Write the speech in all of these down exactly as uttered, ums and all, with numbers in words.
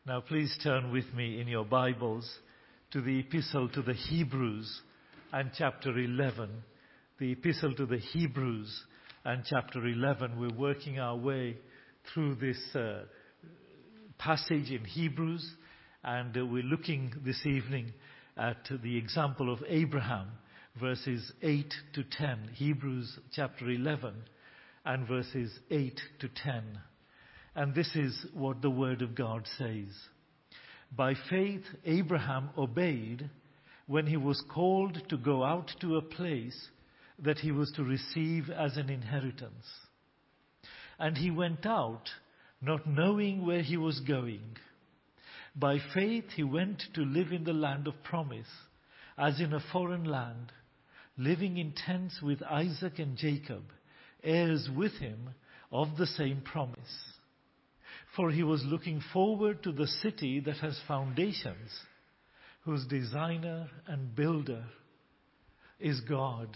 Now please turn with me in your Bibles to the Epistle to the Hebrews and chapter eleven. The Epistle to the Hebrews and chapter eleven. We're working our way through this uh, passage in Hebrews, and uh, we're looking this evening at the example of Abraham, verses eight to ten. Hebrews chapter eleven and verses eight to ten. And this is what the Word of God says. By faith, Abraham obeyed when he was called to go out to a place that he was to receive as an inheritance. And he went out, not knowing where he was going. By faith, he went to live in the land of promise, as in a foreign land, living in tents with Isaac and Jacob, heirs with him of the same promise. For he was looking forward to the city that has foundations, whose designer and builder is God.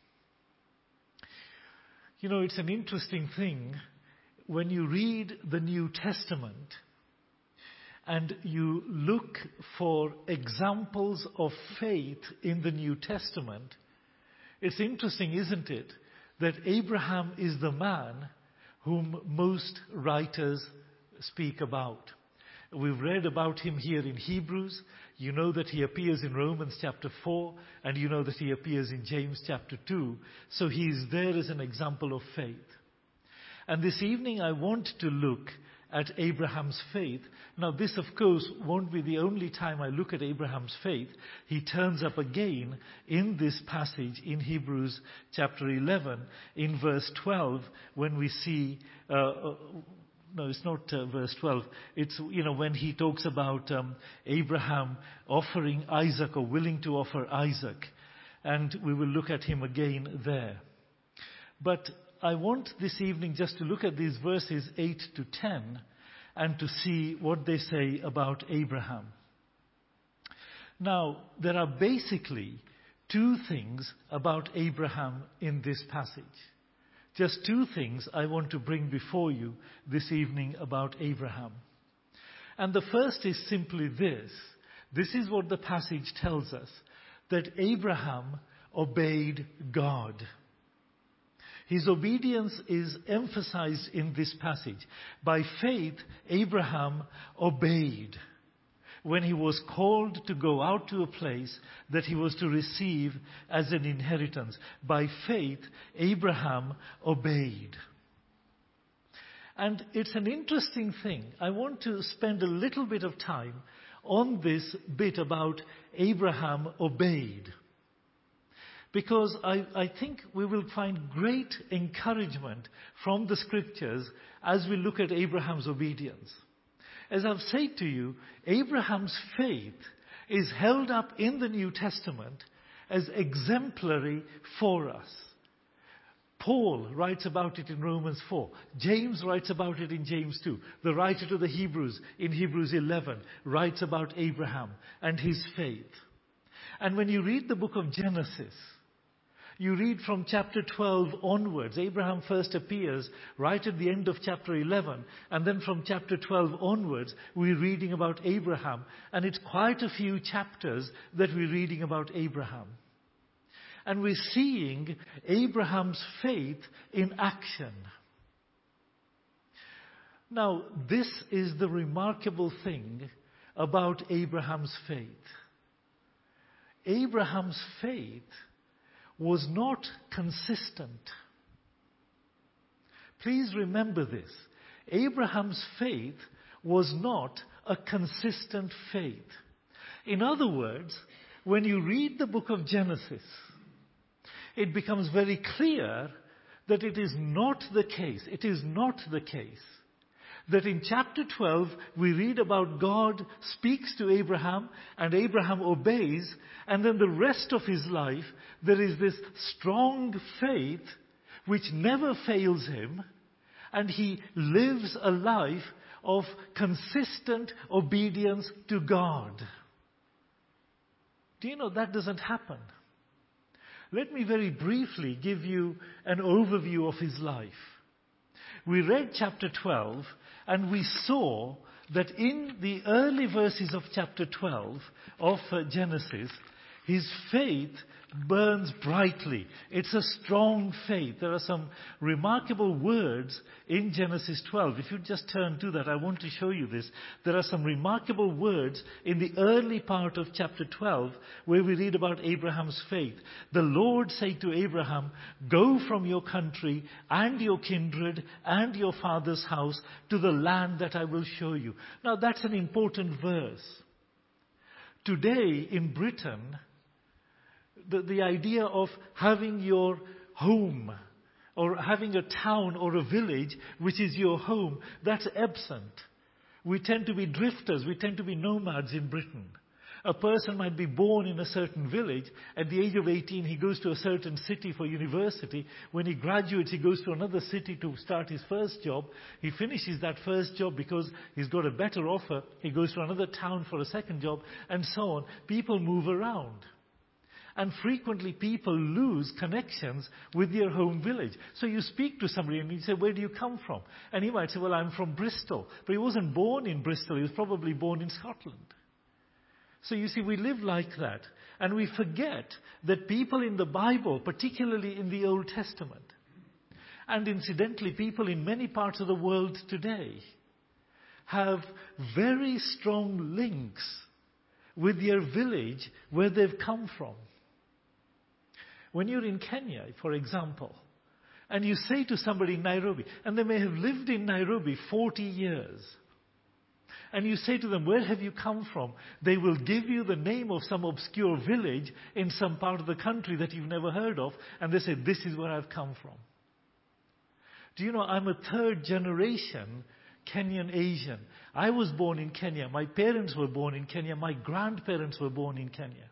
You know, it's an interesting thing when you read the New Testament and you look for examples of faith in the New Testament. It's interesting, isn't it, that Abraham is the man whom most writers speak about. We've read about him here in Hebrews. You know that he appears in Romans chapter four, and you know that he appears in James chapter two. So he is there as an example of faith. And this evening I want to look at Abraham's faith. Now this, of course, won't be the only time I look at Abraham's faith. He turns up again in this passage in Hebrews chapter eleven, in verse twelve, when we see... Uh, No, it's not uh, verse twelve. It's, you know, when he talks about um, Abraham offering Isaac, or willing to offer Isaac. And we will look at him again there. But I want this evening just to look at these verses eight to ten and to see what they say about Abraham. Now, there are basically two things about Abraham in this passage. Just two things I want to bring before you this evening about Abraham. And the first is simply this. This is what the passage tells us, that Abraham obeyed God. His obedience is emphasized in this passage. By faith, Abraham obeyed when he was called to go out to a place that he was to receive as an inheritance. By faith, Abraham obeyed. And it's an interesting thing. I want to spend a little bit of time on this bit about Abraham obeyed. Because I, I think we will find great encouragement from the scriptures as we look at Abraham's obedience. As I've said to you, Abraham's faith is held up in the New Testament as exemplary for us. Paul writes about it in Romans four. James writes about it in James two. The writer to the Hebrews in Hebrews eleven writes about Abraham and his faith. And when you read the book of Genesis, you read from chapter twelve onwards. Abraham first appears right at the end of chapter eleven. And then from chapter twelve onwards, we're reading about Abraham. And it's quite a few chapters that we're reading about Abraham. And we're seeing Abraham's faith in action. Now, this is the remarkable thing about Abraham's faith. Abraham's faith was not consistent. Please remember this. Abraham's faith was not a consistent faith. In other words, when you read the book of Genesis, it becomes very clear that it is not the case. It is not the case that in chapter twelve we read about God speaks to Abraham and Abraham obeys, and then the rest of his life there is this strong faith which never fails him, and he lives a life of consistent obedience to God. Do you know that doesn't happen? Let me very briefly give you an overview of his life. We read chapter twelve and we saw that in the early verses of chapter twelve of uh, Genesis, his faith burns brightly. It's a strong faith. There are some remarkable words in Genesis twelve. If you just turn to that, I want to show you this. There are some remarkable words in the early part of chapter twelve where we read about Abraham's faith. The Lord said to Abraham, "Go from your country and your kindred and your father's house to the land that I will show you." Now that's an important verse. Today in Britain, The, the idea of having your home or having a town or a village which is your home, that's absent. We tend to be drifters. We tend to be nomads in Britain. A person might be born in a certain village. At the age of eighteen, he goes to a certain city for university. When he graduates, he goes to another city to start his first job. He finishes that first job because he's got a better offer. He goes to another town for a second job, and so on. People move around. And frequently people lose connections with their home village. So you speak to somebody and you say, "Where do you come from?" And he might say, "Well, I'm from Bristol." But he wasn't born in Bristol. He was probably born in Scotland. So you see, we live like that. And we forget that people in the Bible, particularly in the Old Testament, and incidentally people in many parts of the world today, have very strong links with their village where they've come from. When you're in Kenya, for example, and you say to somebody in Nairobi, and they may have lived in Nairobi forty years, and you say to them, "Where have you come from?" They will give you the name of some obscure village in some part of the country that you've never heard of, and they say, "This is where I've come from." Do you know, I'm a third generation Kenyan Asian. I was born in Kenya. My parents were born in Kenya. My grandparents were born in Kenya.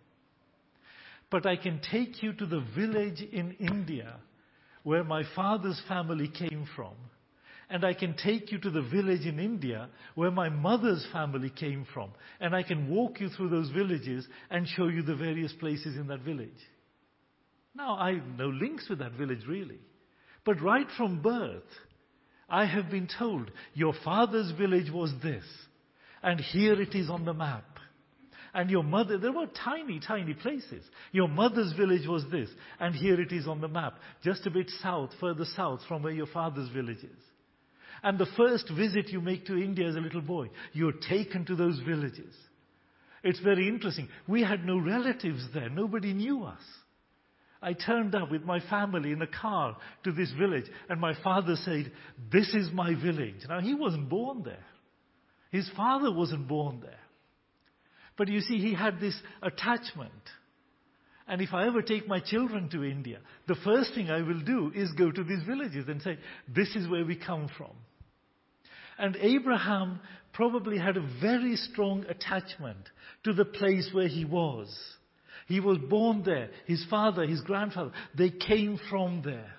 But I can take you to the village in India where my father's family came from. And I can take you to the village in India where my mother's family came from. And I can walk you through those villages and show you the various places in that village. Now, I have no links with that village really. But right from birth, I have been told, "Your father's village was this, and here it is on the map. And your mother," there were tiny, tiny places. "Your mother's village was this, and here it is on the map, just a bit south, further south from where your father's village is." And the first visit you make to India as a little boy, you're taken to those villages. It's very interesting. We had no relatives there. Nobody knew us. I turned up with my family in a car to this village, and my father said, "This is my village." Now, he wasn't born there. His father wasn't born there. But you see, he had this attachment. And if I ever take my children to India, the first thing I will do is go to these villages and say, "This is where we come from." And Abraham probably had a very strong attachment to the place where he was. He was born there. His father, his grandfather, they came from there.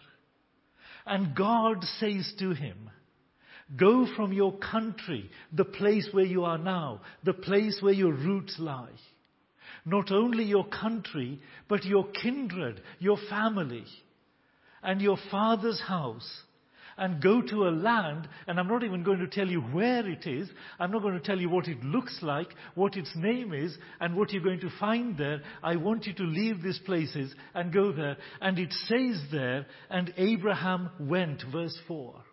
And God says to him, "Go from your country, the place where you are now, the place where your roots lie. Not only your country, but your kindred, your family, and your father's house. And go to a land," and I'm not even going to tell you where it is. I'm not going to tell you what it looks like, what its name is, and what you're going to find there. I want you to leave these places and go there. And it says there, "And Abraham went," verse four.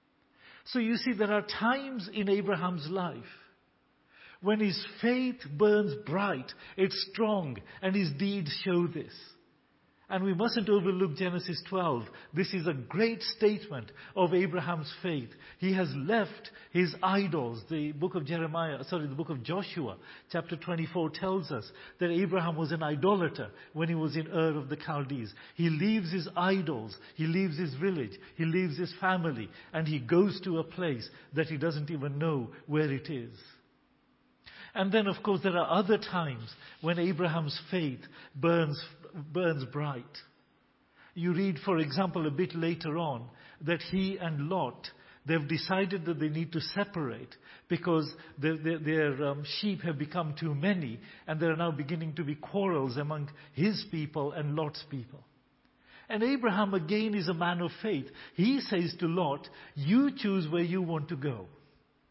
So you see, there are times in Abraham's life when his faith burns bright, it's strong, and his deeds show this. And we mustn't overlook Genesis twelve. This is a great statement of Abraham's faith. He has left his idols. The book of Jeremiah, sorry, the book of Joshua, chapter twenty-four tells us that Abraham was an idolater when he was in Ur of the Chaldees. He leaves his idols, he leaves his village, he leaves his family, and he goes to a place that he doesn't even know where it is. And then, of course, there are other times when Abraham's faith burns, burns bright. You read, for example, a bit later on, that he and Lot, they've decided that they need to separate because their, their, their um, sheep have become too many, and there are now beginning to be quarrels among his people and Lot's people. And Abraham again is a man of faith. He says to Lot, "You choose where you want to go."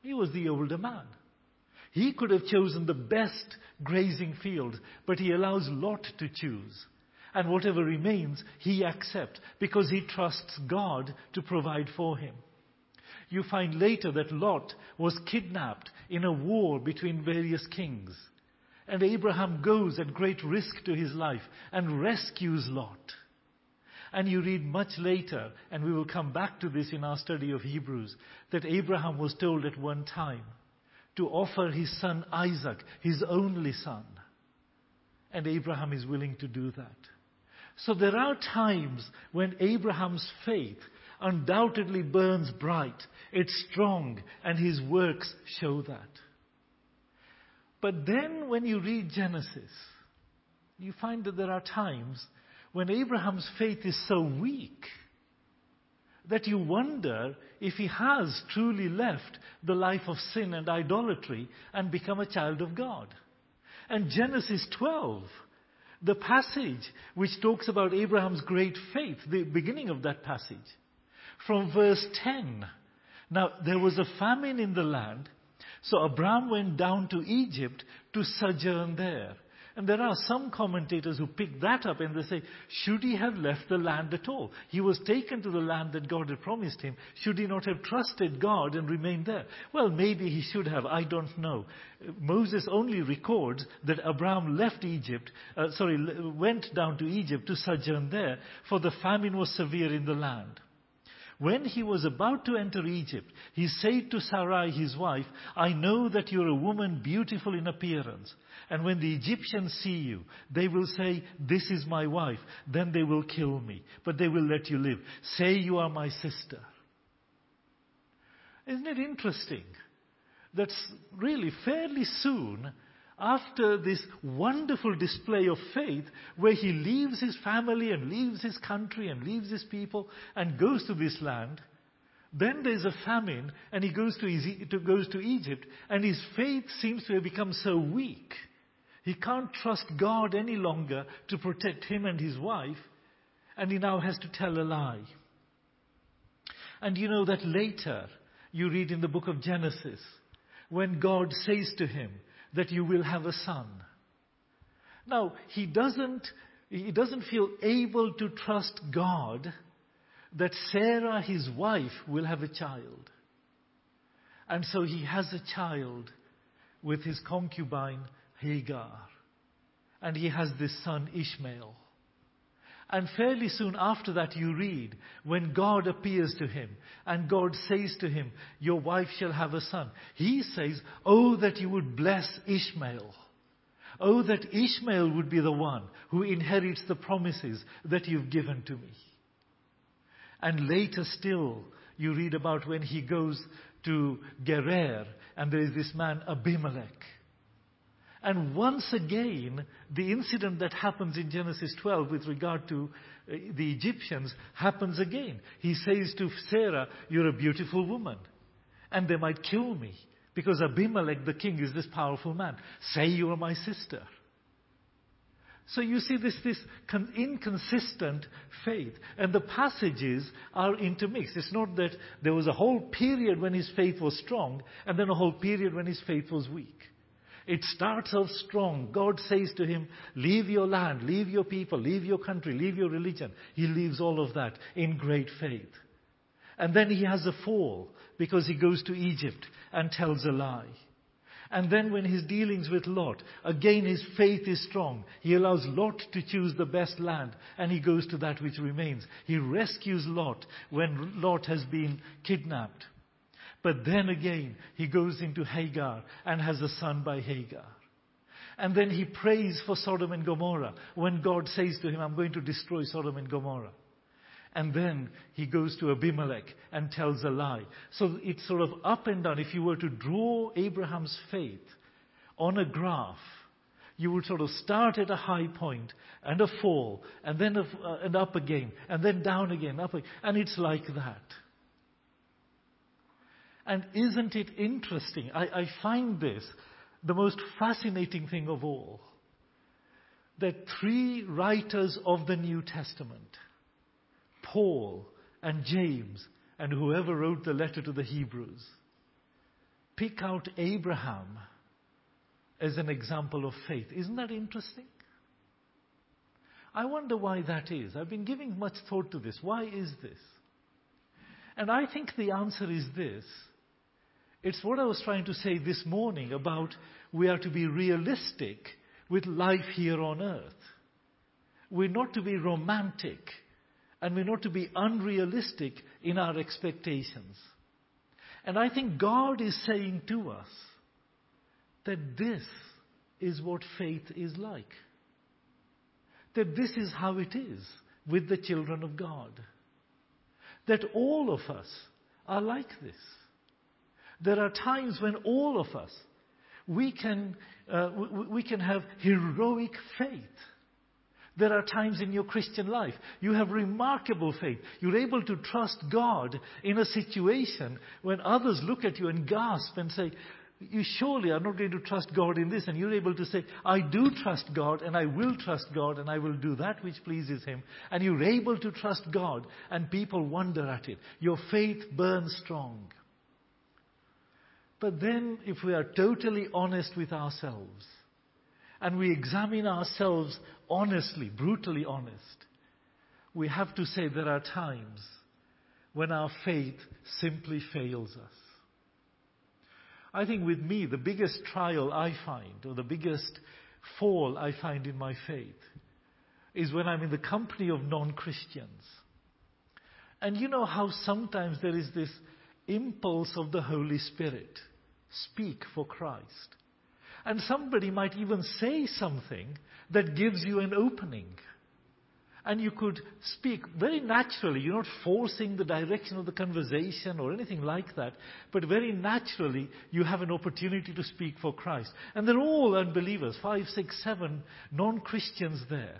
He was the older man. He could have chosen the best grazing field, but he allows Lot to choose. And whatever remains, he accepts because he trusts God to provide for him. You find later that Lot was kidnapped in a war between various kings. And Abraham goes at great risk to his life and rescues Lot. And you read much later, and we will come back to this in our study of Hebrews, that Abraham was told at one time to offer his son Isaac, his only son. And Abraham is willing to do that. So there are times when Abraham's faith undoubtedly burns bright. It's strong, and his works show that. But then when you read Genesis, you find that there are times when Abraham's faith is so weak that you wonder if he has truly left the life of sin and idolatry and become a child of God. And Genesis twelve, the passage which talks about Abraham's great faith, the beginning of that passage, from verse ten. Now, there was a famine in the land, so Abraham went down to Egypt to sojourn there. And there are some commentators who pick that up and they say, should he have left the land at all? He was taken to the land that God had promised him. Should he not have trusted God and remained there? Well, maybe he should have. I don't know. Moses only records that Abraham left Egypt, uh, sorry, went down to Egypt to sojourn there, for the famine was severe in the land. When he was about to enter Egypt, he said to Sarai his wife, I know that you are a woman beautiful in appearance. And when the Egyptians see you, they will say, this is my wife. Then they will kill me, but they will let you live. Say you are my sister. Isn't it interesting? That's really fairly soon after this wonderful display of faith, where he leaves his family and leaves his country and leaves his people and goes to this land. Then there's a famine and he goes to, Easy, to, goes to Egypt, and his faith seems to have become so weak. He can't trust God any longer to protect him and his wife, and he now has to tell a lie. And you know that later, you read in the book of Genesis, when God says to him that you will have a son. Now, he doesn't, he doesn't feel able to trust God that Sarah, his wife, will have a child. And so he has a child with his concubine Hagar. And he has this son Ishmael. And fairly soon after that you read, when God appears to him and God says to him, your wife shall have a son. He says, oh, that you would bless Ishmael. Oh, that Ishmael would be the one who inherits the promises that you've given to me. And later still, you read about when he goes to Gerar and there is this man Abimelech. And once again, the incident that happens in Genesis twelve with regard to uh, the Egyptians happens again. He says to Sarah, you're a beautiful woman, and they might kill me because Abimelech, the king, is this powerful man. Say you are my sister. So you see this, this con- inconsistent faith. And the passages are intermixed. It's not that there was a whole period when his faith was strong and then a whole period when his faith was weak. It starts off strong. God says to him, leave your land, leave your people, leave your country, leave your religion. He leaves all of that in great faith. And then he has a fall because he goes to Egypt and tells a lie. And then when he's dealings with Lot, again his faith is strong. He allows Lot to choose the best land and he goes to that which remains. He rescues Lot when Lot has been kidnapped. But then again, he goes into Hagar and has a son by Hagar. And then he prays for Sodom and Gomorrah when God says to him, I'm going to destroy Sodom and Gomorrah. And then he goes to Abimelech and tells a lie. So it's sort of up and down. If you were to draw Abraham's faith on a graph, you would sort of start at a high point and a fall, and then a, uh, and up again, and then down again, up again. And it's like that. And isn't it interesting? I, I find this the most fascinating thing of all. That three writers of the New Testament, Paul and James and whoever wrote the letter to the Hebrews, pick out Abraham as an example of faith. Isn't that interesting? I wonder why that is. I've been giving much thought to this. Why is this? And I think the answer is this. It's what I was trying to say this morning about we are to be realistic with life here on earth. We're not to be romantic, and we're not to be unrealistic in our expectations. And I think God is saying to us that this is what faith is like. That this is how it is with the children of God. That all of us are like this. There are times when all of us, we can, uh, we, we can have heroic faith. There are times in your Christian life you have remarkable faith. You're able to trust God in a situation when others look at you and gasp and say, you surely are not going to trust God in this. And you're able to say, I do trust God, and I will trust God, and I will do that which pleases Him. And you're able to trust God, and people wonder at it. Your faith burns strong. But then, if we are totally honest with ourselves, and we examine ourselves honestly, brutally honest, we have to say there are times when our faith simply fails us. I think with me, the biggest trial I find, or the biggest fall I find in my faith, is when I'm in the company of non-Christians. And you know how sometimes there is this impulse of the Holy Spirit, speak for Christ. And somebody might even say something that gives you an opening. And you could speak very naturally. You're not forcing the direction of the conversation or anything like that. But very naturally, you have an opportunity to speak for Christ. And they're all unbelievers. Five, six, seven non-Christians there.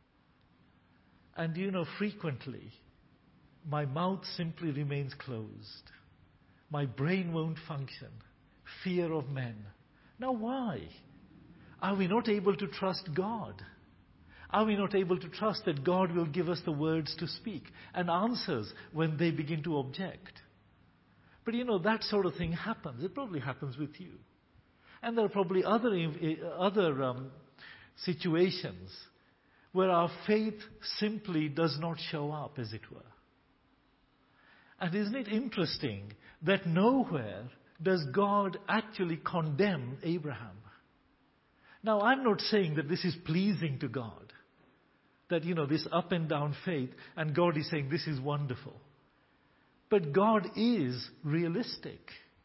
And you know, frequently, my mouth simply remains closed. My brain won't function. Fear of men. Now why? Are we not able to trust God? Are we not able to trust that God will give us the words to speak and answers when they begin to object? But you know, that sort of thing happens. It probably happens with you. And there are probably other, other um, situations where our faith simply does not show up, as it were. And isn't it interesting that nowhere does God actually condemn Abraham? Now, I'm not saying that this is pleasing to God. That, you know, this up and down faith, and God is saying this is wonderful. But God is realistic.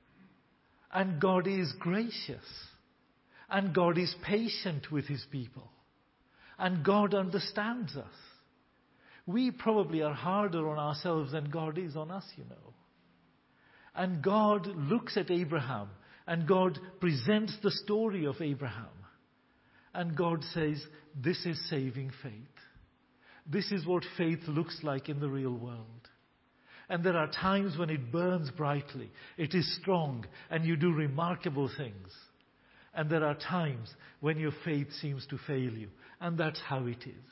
And God is gracious. And God is patient with His people. And God understands us. We probably are harder on ourselves than God is on us, you know. And God looks at Abraham, and God presents the story of Abraham. And God says, this is saving faith. This is what faith looks like in the real world. And there are times when it burns brightly. It is strong, and you do remarkable things. And there are times when your faith seems to fail you. And that's how it is.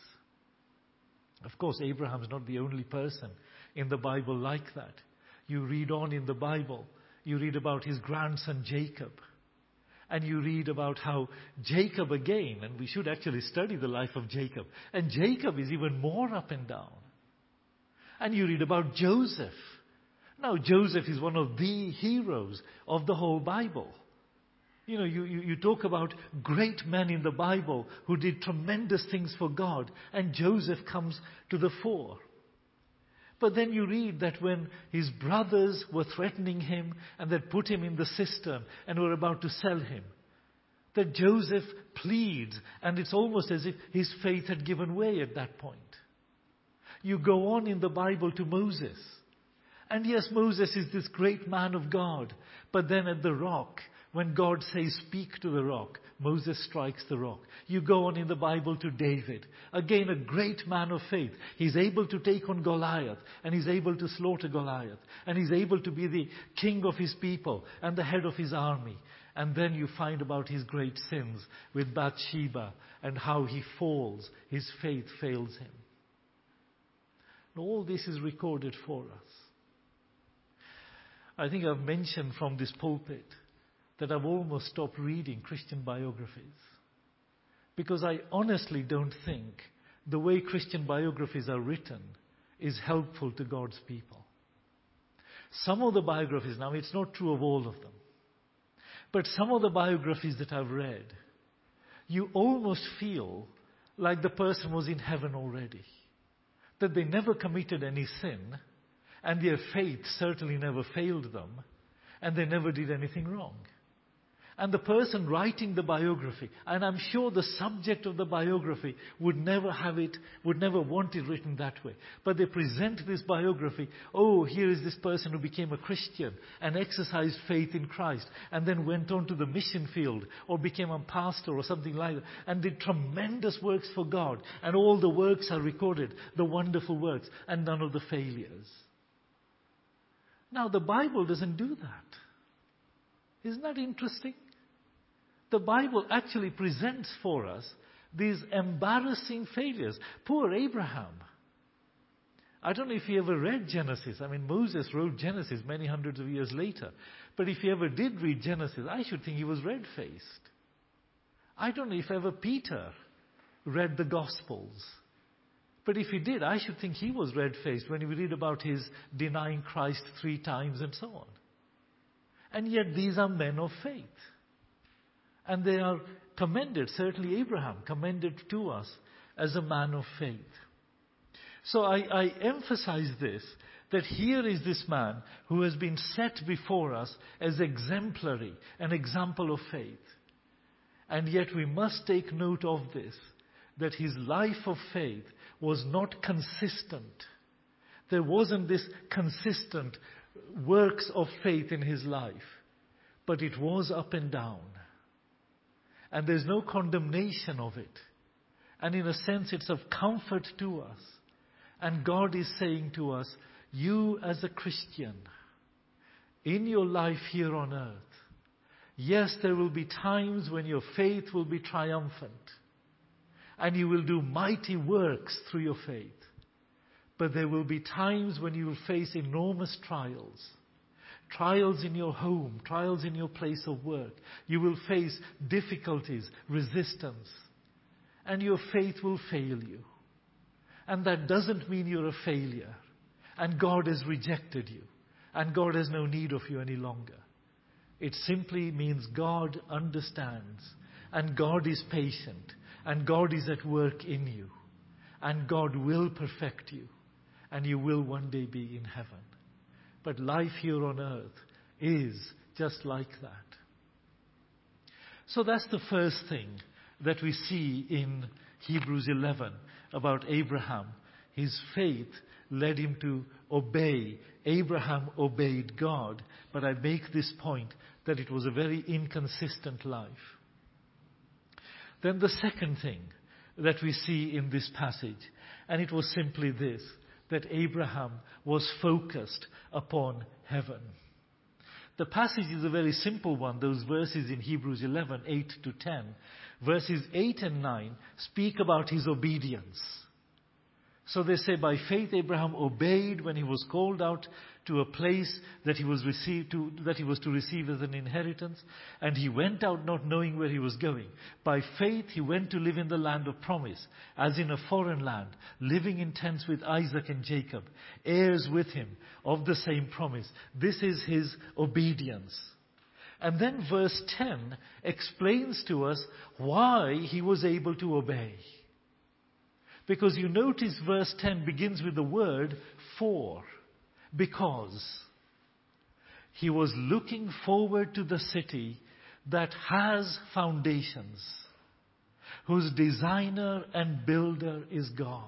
Of course, Abraham's not the only person in the Bible like that. You read on in the Bible, you read about his grandson Jacob. And you read about how Jacob again, and we should actually study the life of Jacob. And Jacob is even more up and down. And you read about Joseph. Now, Joseph is one of the heroes of the whole Bible. You know, you, you, you talk about great men in the Bible who did tremendous things for God. And Joseph comes to the fore. But then you read that when his brothers were threatening him and they put him in the cistern and were about to sell him, that Joseph pleads, and it's almost as if his faith had given way at that point. You go on in the Bible to Moses. And yes, Moses is this great man of God. But then at the rock, when God says, speak to the rock, Moses strikes the rock. You go on in the Bible to David. Again, a great man of faith. He's able to take on Goliath, and he's able to slaughter Goliath. And he's able to be the king of his people and the head of his army. And then you find about his great sins with Bathsheba and how he falls. His faith fails him. And all this is recorded for us. I think I've mentioned from this pulpit that I've almost stopped reading Christian biographies. Because I honestly don't think the way Christian biographies are written is helpful to God's people. Some of the biographies, now it's not true of all of them, but some of the biographies that I've read, you almost feel like the person was in heaven already. That they never committed any sin, and their faith certainly never failed them, and they never did anything wrong. And the person writing the biography, and I'm sure the subject of the biography would never have it, would never want it written that way. But they present this biography, oh, here is this person who became a Christian and exercised faith in Christ and then went on to the mission field or became a pastor or something like that and did tremendous works for God. And all the works are recorded, the wonderful works, and none of the failures. Now, the Bible doesn't do that. Isn't that interesting? The Bible actually presents for us these embarrassing failures. Poor Abraham. I don't know if he ever read Genesis. I mean, Moses wrote Genesis many hundreds of years later. But if he ever did read Genesis, I should think he was red-faced. I don't know if ever Peter read the Gospels. But if he did, I should think he was red-faced when we read about his denying Christ three times and so on. And yet these are men of faith. And they are commended, certainly Abraham, commended to us as a man of faith. So I, I emphasize this, that here is this man who has been set before us as exemplary, an example of faith. And yet we must take note of this, that his life of faith was not consistent. There wasn't this consistent works of faith in his life, but it was up and down. And there's no condemnation of it. And in a sense, it's of comfort to us. And God is saying to us, you as a Christian, in your life here on earth, yes, there will be times when your faith will be triumphant. And you will do mighty works through your faith. But there will be times when you will face enormous trials. Trials in your home, trials in your place of work. You will face difficulties, resistance. And your faith will fail you. And that doesn't mean you're a failure. And God has rejected you. And God has no need of you any longer. It simply means God understands. And God is patient. And God is at work in you. And God will perfect you. And you will one day be in heaven. But life here on earth is just like that. So that's the first thing that we see in Hebrews eleven about Abraham. His faith led him to obey. Abraham obeyed God. But I make this point that it was a very inconsistent life. Then the second thing that we see in this passage, and it was simply this, that Abraham was focused upon heaven. The passage is a very simple one. Those verses in Hebrews eleven, eight to ten. Verses eight and nine speak about his obedience. So they say, by faith Abraham obeyed when he was called out to a place that he was received to, that he was to receive as an inheritance, and he went out not knowing where he was going. By faith he went to live in the land of promise, as in a foreign land, living in tents with Isaac and Jacob, heirs with him of the same promise. This is his obedience. And then verse ten explains to us why he was able to obey. Because you notice verse ten begins with the word for. Because he was looking forward to the city that has foundations, whose designer and builder is God.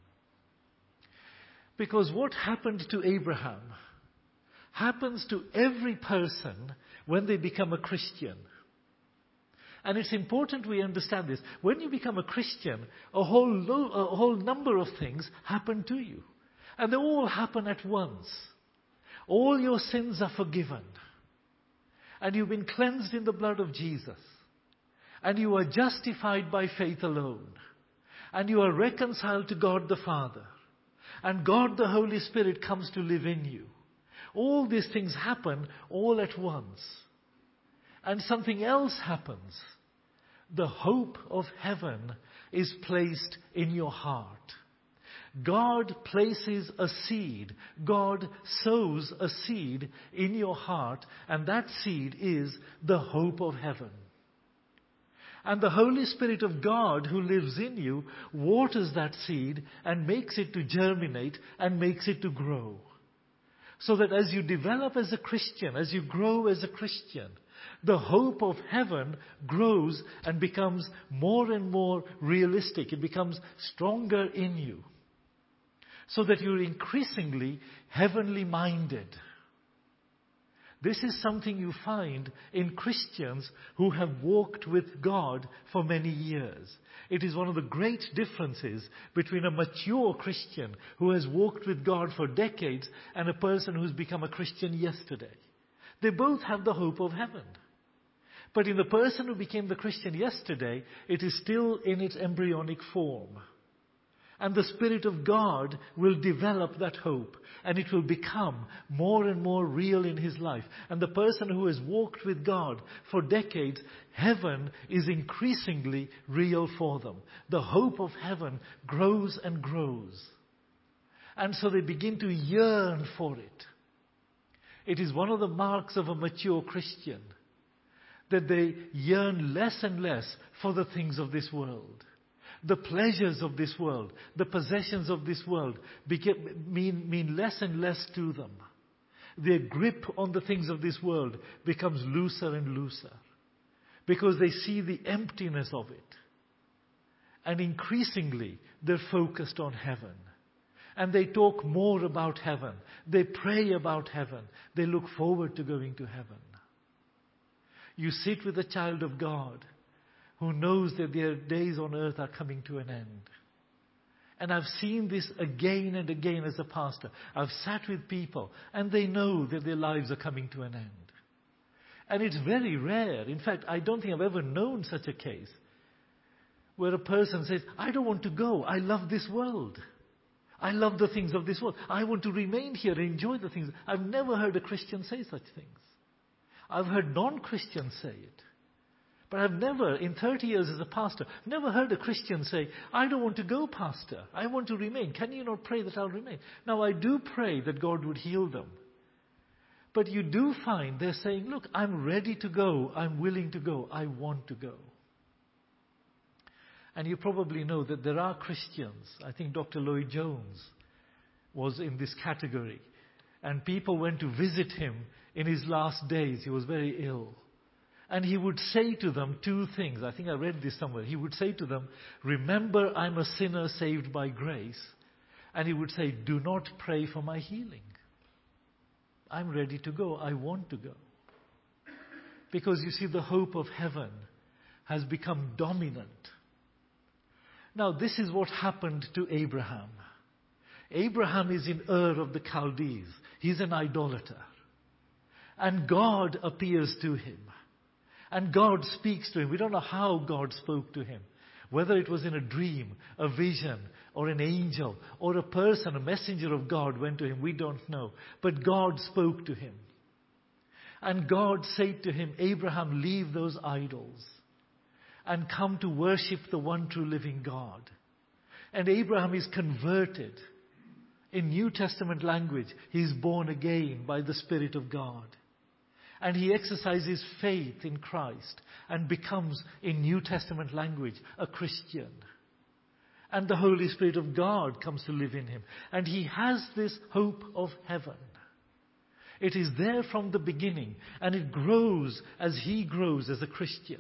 Because what happened to Abraham happens to every person when they become a Christian. And it's important we understand this. When you become a Christian, a whole, lo- a whole number of things happen to you. And they all happen at once. All your sins are forgiven. And you've been cleansed in the blood of Jesus. And you are justified by faith alone. And you are reconciled to God the Father. And God the Holy Spirit comes to live in you. All these things happen all at once. And something else happens. The hope of heaven is placed in your heart. God places a seed. God sows a seed in your heart, and that seed is the hope of heaven. And the Holy Spirit of God who lives in you waters that seed and makes it to germinate and makes it to grow. So that as you develop as a Christian, as you grow as a Christian, the hope of heaven grows and becomes more and more realistic. It becomes stronger in you. So that you're increasingly heavenly minded. This is something you find in Christians who have walked with God for many years. It is one of the great differences between a mature Christian who has walked with God for decades and a person who's become a Christian yesterday. They both have the hope of heaven. But in the person who became the Christian yesterday, it is still in its embryonic form. And the Spirit of God will develop that hope, and it will become more and more real in his life. And the person who has walked with God for decades, heaven is increasingly real for them. The hope of heaven grows and grows. And so they begin to yearn for it. It is one of the marks of a mature Christian that they yearn less and less for the things of this world. The pleasures of this world, the possessions of this world became, mean, mean less and less to them. Their grip on the things of this world becomes looser and looser because they see the emptiness of it. And increasingly, they're focused on heaven. And they talk more about heaven. They pray about heaven. They look forward to going to heaven. You sit with a child of God who knows that their days on earth are coming to an end. And I've seen this again and again as a pastor. I've sat with people and they know that their lives are coming to an end. And it's very rare. In fact, I don't think I've ever known such a case where a person says, I don't want to go. I love this world. I love the things of this world. I want to remain here and enjoy the things. I've never heard a Christian say such things. I've heard non-Christians say it. But I've never, in thirty years as a pastor, never heard a Christian say, I don't want to go, pastor. I want to remain. Can you not pray that I'll remain? Now, I do pray that God would heal them. But you do find they're saying, look, I'm ready to go. I'm willing to go. I want to go. And you probably know that there are Christians. I think Doctor Lloyd Jones was in this category. And people went to visit him in his last days. He was very ill. And he would say to them two things. I think I read this somewhere. He would say to them, remember I'm a sinner saved by grace. And he would say, do not pray for my healing. I'm ready to go. I want to go. Because you see, the hope of heaven has become dominant. Now, this is what happened to Abraham. Abraham is in Ur of the Chaldees. He's an idolater. And God appears to him. And God speaks to him. We don't know how God spoke to him. Whether it was in a dream, a vision, or an angel, or a person, a messenger of God went to him, we don't know. But God spoke to him. And God said to him, Abraham, leave those idols and come to worship the one true living God. And Abraham is converted. In New Testament language, he is born again by the Spirit of God. And he exercises faith in Christ and becomes, in New Testament language, a Christian. And the Holy Spirit of God comes to live in him. And he has this hope of heaven. It is there from the beginning, and it grows as he grows as a Christian.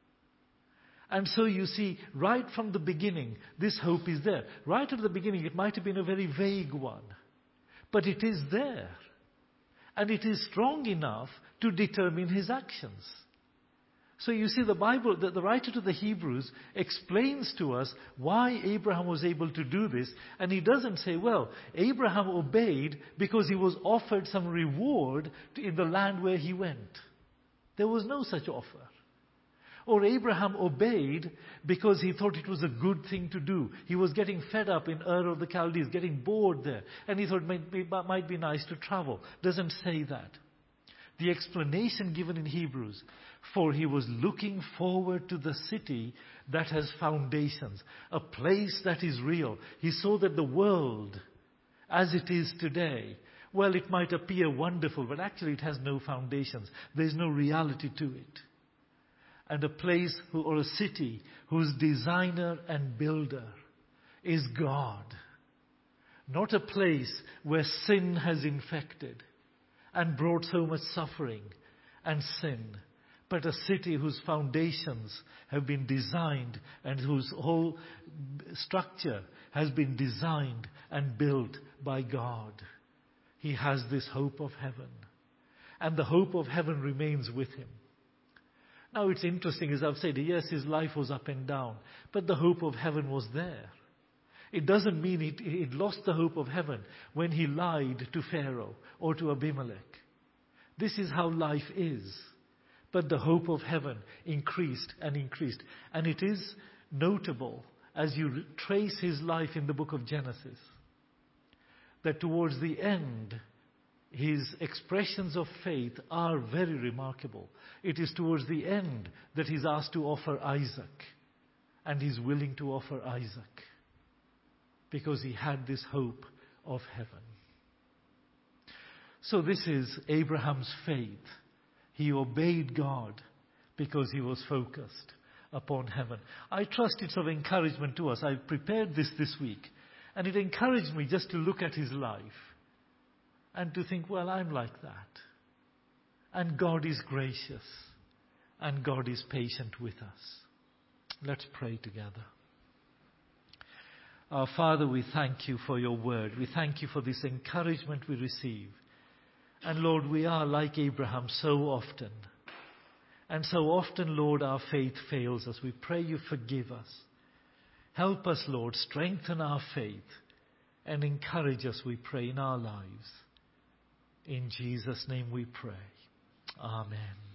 And so you see, right from the beginning, this hope is there. Right at the beginning, it might have been a very vague one. But it is there. And it is strong enough to determine his actions. So you see, the Bible, the, the writer to the Hebrews explains to us why Abraham was able to do this. And he doesn't say, well, Abraham obeyed because he was offered some reward in the land where he went. There was no such offer. Or Abraham obeyed because he thought it was a good thing to do. He was getting fed up in Ur of the Chaldees, getting bored there. And he thought it might be, might be nice to travel. Doesn't say that. The explanation given in Hebrews, for he was looking forward to the city that has foundations, a place that is real. He saw that the world, as it is today, well, it might appear wonderful, but actually it has no foundations. There's no reality to it. And a place who, or a city whose designer and builder is God. Not a place where sin has infected and brought so much suffering and sin, but a city whose foundations have been designed and whose whole structure has been designed and built by God. He has this hope of heaven, and the hope of heaven remains with him. Now it's interesting, as I've said, yes, his life was up and down, but the hope of heaven was there. It doesn't mean he, he lost the hope of heaven when he lied to Pharaoh or to Abimelech. This is how life is. But the hope of heaven increased and increased. And it is notable, as you trace his life in the book of Genesis, that towards the end, his expressions of faith are very remarkable. It is towards the end that he's asked to offer Isaac. And he's willing to offer Isaac, because he had this hope of heaven. So this is Abraham's faith. He obeyed God because he was focused upon heaven. I trust it's of encouragement to us. I prepared this this week, and it encouraged me just to look at his life and to think, well, I'm like that. And God is gracious, and God is patient with us. Let's pray together. Our Father, we thank you for your word. We thank you for this encouragement we receive. And Lord, we are like Abraham so often. And so often, Lord, our faith fails us. We pray you forgive us. Help us, Lord, strengthen our faith and encourage us, we pray, in our lives. In Jesus' name we pray. Amen.